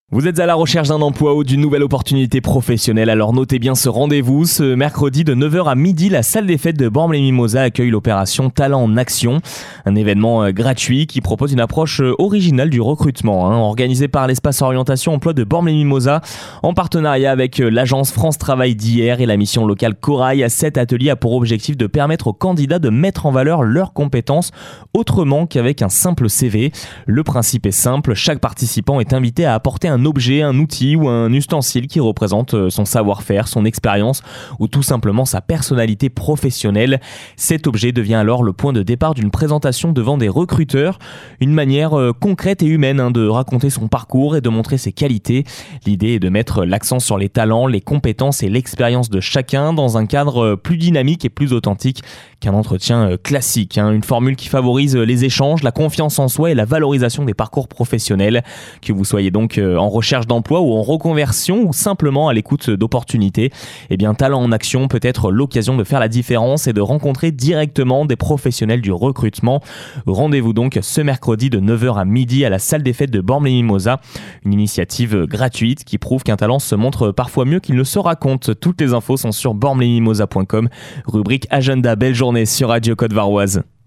Vous êtes à la recherche d'un emploi ou d'une nouvelle opportunité professionnelle, alors notez bien ce rendez-vous. Ce mercredi de 9h à midi, la salle des fêtes de Bormes-les-Mimosas accueille l'opération Talent en Action, un événement gratuit qui propose une approche originale du recrutement, organisé par l'espace orientation emploi de Bormes-les-Mimosas en partenariat avec l'agence France Travail d'hier et la mission locale Corail. Cet atelier a pour objectif de permettre aux candidats de mettre en valeur leurs compétences autrement qu'avec un simple CV. Le principe est simple, chaque participant est invité à apporter un objet, un outil ou un ustensile qui représente son savoir-faire, son expérience ou tout simplement sa personnalité professionnelle. Cet objet devient alors le point de départ d'une présentation devant des recruteurs, une manière concrète et humaine de raconter son parcours et de montrer ses qualités. L'idée est de mettre l'accent sur les talents, les compétences et l'expérience de chacun dans un cadre plus dynamique et plus authentique qu'un entretien classique. Une formule qui favorise les échanges, la confiance en soi et la valorisation des parcours professionnels. Que vous soyez donc en recherche d'emploi ou en reconversion ou simplement à l'écoute d'opportunités, Talent en Action peut être l'occasion de faire la différence et de rencontrer directement des professionnels du recrutement. Rendez-vous donc ce mercredi de 9h à midi à la salle des fêtes de Bormes-les-Mimosas. Une initiative gratuite qui prouve qu'un talent se montre parfois mieux qu'il ne se raconte. Toutes les infos sont sur bormeslesmimosas.com, rubrique agenda. Belle journée sur Radio Côte-Varoise.